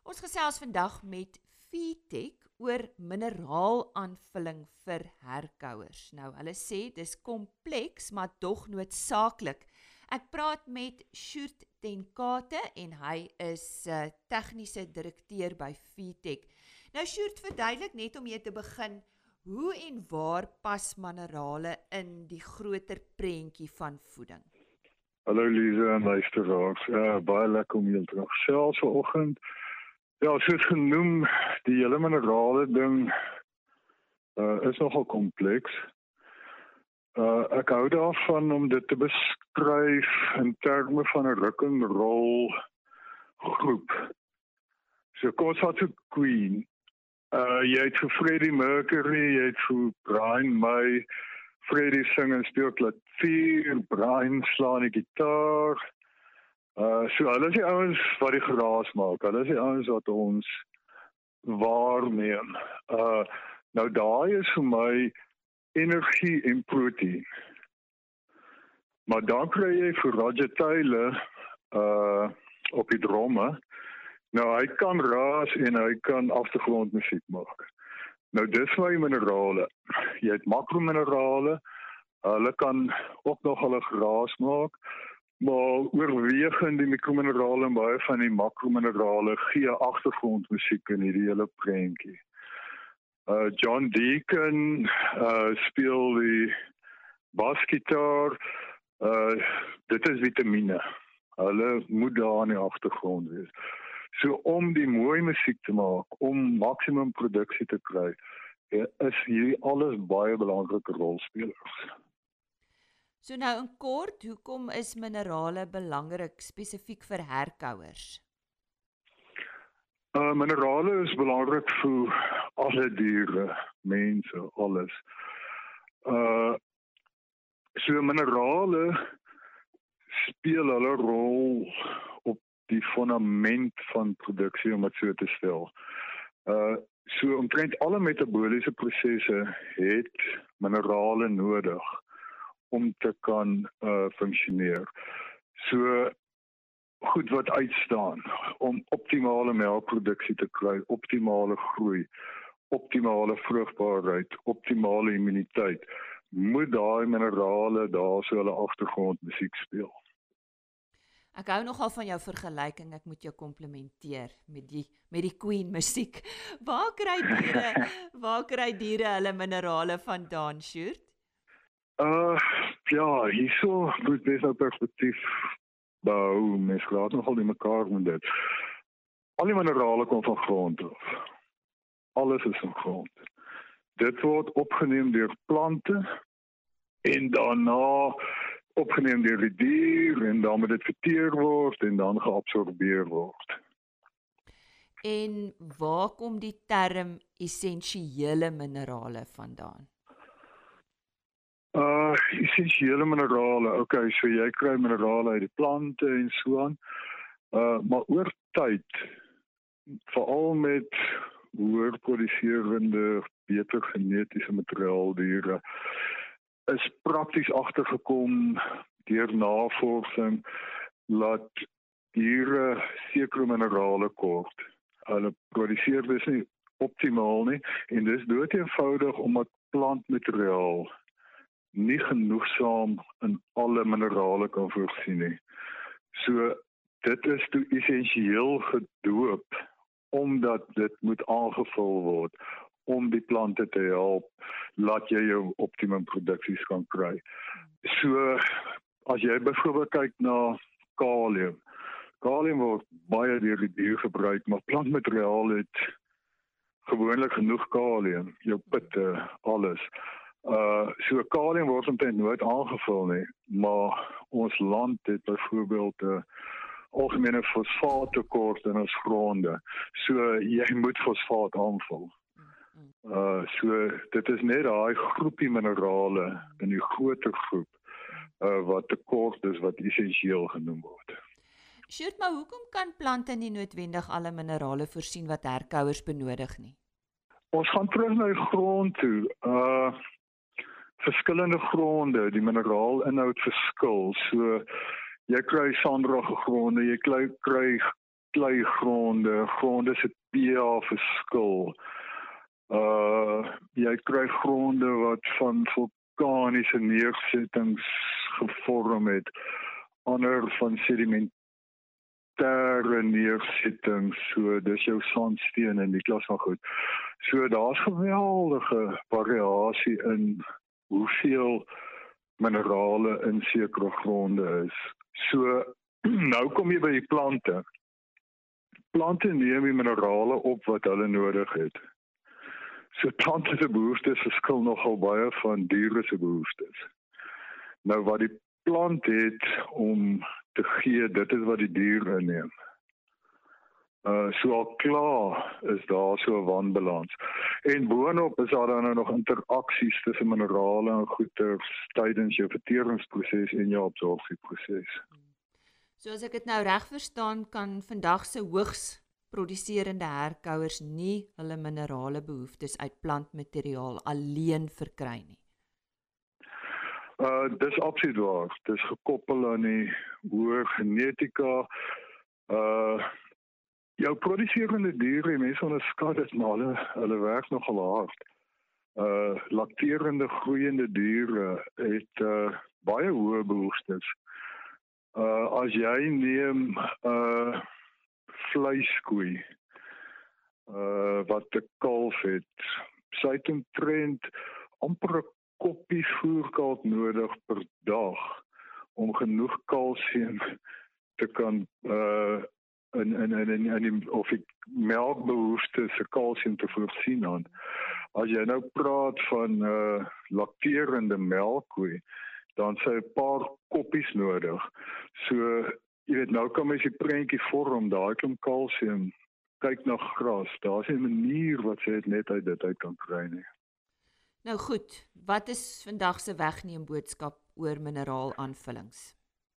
Ons gesels vandag met VTech oor mineraalaaanvulling vir herkouers. Nou, hulle sê dis kompleks, maar tog noodsaaklik. Ek praat met Sjoerd ten Kate en hy is tegniese direkteur by VTech. Nou Sjoerd, verduidelik net om jy te begin, hoe en waar pas minerale in die groter prentjie van voeding? Hallo Lise en luisteraars. Baie lekker om julle te gesels vanoggend. Ja, soos genoem, die hele minerale ding is nogal kompleks. Ek hou daarvan om dit te beskryf in terme van 'n rock'n'roll groep. So kom ons vat so Queen. Jy het vir Freddie Mercury, jy het vir Brian May, Freddie sing en speel klavier, Brian slaan die gitaar. So hulle is die ouens wat die geraas maak. Hulle is die ouens wat ons waarneem. Nou daai is vir my energie en proteïen. Maar dan kry jy vir Roger Taylor op die drome. Nou hy kan raas en hy kan agtergrondmusiek maak. Nou dis my minerale. Jy het makrominerale. Hulle kan ook nog hulle geraas maak. Maar oorwegend die mikrominerale en baie van die makrominerale gee agtergrondmusiek in hierdie hele prentjie. John Deacon speel die basgitaar. Dit is vitamiene. Hulle moet daar in die agtergrond wees. So om die mooi musiek te maak, om maksimum produksie te kry, is hierdie alles baie belangrike rolspelers. So nou in kort, hoekom is minerale belangrik spesifiek vir herkouers? Minerale is belangrik vir alle diere, mense, alles. So minerale speel hulle rol op die fundament van produksie, om dit so te stel. So omtrent alle metaboliese prosesse het minerale nodig om te kan functioneer. So goed wat uitstaan om optimale melkproduksie te kry, optimale groei, optimale vrugbaarheid, optimale immuniteit, moet daai minerale daar so hulle agtergrondmusiek speel. Ek hou nogal van jou vergelyking, ek moet jou komplimenteer met die Queen musiek. Waar kry diere hulle minerale vandaan, Sjoerd? Ja, hierso moet mens nou perspektief bou, mens raak nogal nie mekaar met dit. Al die minerale kom van grond af. Alles is van grond. Dit word opgeneem deur plante en daarna opgeneem deur die dier en dan moet dit verteer word en dan geabsorbeer word. En waar kom die term essensiële minerale vandaan? Essensiële minerale, okay, so jy kry minerale uit die plante en so aan. Maar oor tyd, veral met hoër produserende, beter genetiese materiaaldiere, is prakties agtergekom deur navorsing dat diere sekere minerale kort. Hulle produseer dus nie optimaal nie en dis dood eenvoudig omdat plantmateriaal nie genoegsaam in alle minerale kan voorsien nie. So dit is toe essensieel gedoop omdat dit moet aangevul word om die plante te help, laat jy jou optimum produksies kan kry. So, as jy byvoorbeeld kyk na kalium. Kalium word baie deur die dier gebruik, maar plantmateriaal het gewoonlik genoeg kalium, jou pitte, alles. So kalium word omtrent nooit aangevul nie, maar ons land het byvoorbeeld 'n algemene fosfaattekort in ons gronde. So jy moet fosfaat aanvul. So dit is net daai groepie minerale in die groter groep wat tekort is, wat essensieel genoem word. Sjoerd, maar hoekom kan plante nie noodwendig alle minerale voorsien wat herkouers benodig nie? Ons gaan terug na die grond toe. Verskillende gronde, die mineraalinhoud verskil. So jy kry sandrage gronde, jy kry kleigronde, gronde se pH verskil. Jy kry gronde wat van vulkaniese neersettings gevorm het, ander van sedimentêre neersettings, so dis jou sandsteen en die klas van goed. So daar's geweldige variasie in hoeveel minerale in sekere gronde is. So nou kom jy by die plante. Plante neem die minerale op wat hulle nodig het. So plante se behoeftes verskil nogal baie van diere se behoeftes. Nou wat die plant het om te gee, dit is wat die dier inneem. So al klaar is daar so 'n wanbalans. En boonop is daar dan nog interaksies tussen minerale en goeters tydens jou verteringsproses en jou absorpsieproses. So as ek dit nou reg verstaan, kan vandag se hoogs produserende herkouers nie hulle minerale behoeftes uit plantmateriaal alleen verkry nie. Dis absoluut waar. Dis gekoppel aan die hoë genetika. Jou produserende diere, mense onderskat dit, maar hulle werk nogal hard. Lakterende groeiende diere het baie hoë behoeftes. As jy neem vleiskoei wat 'n kalf het, sy het omtrent amper 'n koppie voerkalk nodig per dag om genoeg kalsium te kan of die melkbehoeftes se kalsium te voorsien aan. As jy nou praat van lakterende melkkoei, dan sy 'n paar koppies nodig. So, jy weet, nou kan mens die prentjie vorm, daai klomp kalsium, kyk na gras, daar's 'n manier wat sy dit net uit dit uit kan kry nie. Nou goed, wat is vandag se wegneem boodskap oor mineraalaaanvullings?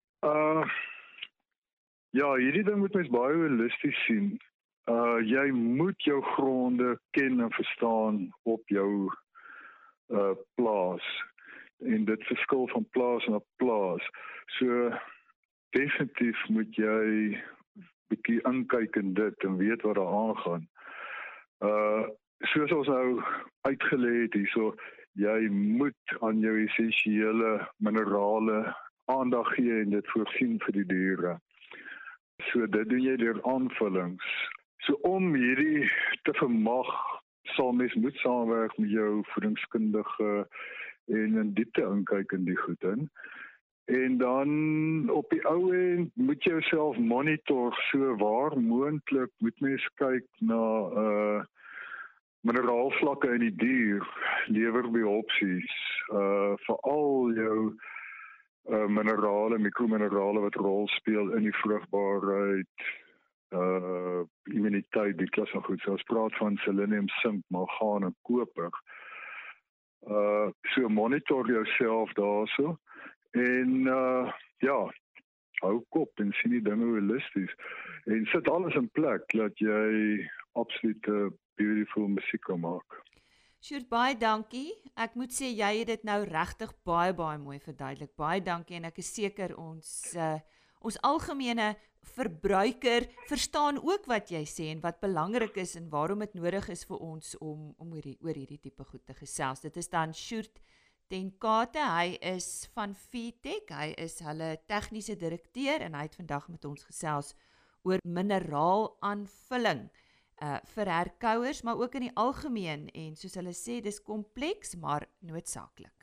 Ja, hierdie ding moet mens baie holisties sien. Jy moet jou gronde ken en verstaan op jou plaas. En dit verskil van plaas na plaas. So definitief moet jy bietjie inkyk in dit en weet wat daar aangaan. Soos ons nou uitgelê het hierso, jy moet aan jou essensiële minerale aandag gee en dit voorsien vir die diere. So dit doen jy deur aanvullings. So om hierdie te vermag, sal mens moet saamwerk met jou voedingskundige en in diepte inkyk in die goed in. En dan op die ou end moet jy jouself monitor, so waar moontlik moet mens kyk na mineraalvlakke in die dier, lewerbiopsies, veral jou minerale, mikrominerale wat rol speel in die vrugbaarheid, immuniteit, die klas van goed. So ons praat van selenium, sink, mangaan en koper. So monitor jouself daarso en hou kop en sien die dinge holisties en sit alles in plek dat jy absolute beautiful musiek kan maak. Sjoerd, baie dankie. Ek moet sê jy het dit nou regtig baie mooi verduidelik. Baie dankie en ek is seker ons algemene verbruiker verstaan ook wat jy sê en wat belangrik is en waarom dit nodig is vir ons om oor hierdie tipe goed te gesels. Dit is dan Sjoerd ten Kate, hy is van Feedtech, hy is hulle tegniese direkteur en hy het vandag met ons gesels oor mineraalaaanvulling vir herkouers, maar ook in die algemeen en soos hulle sê, dis kompleks maar noodsaaklik.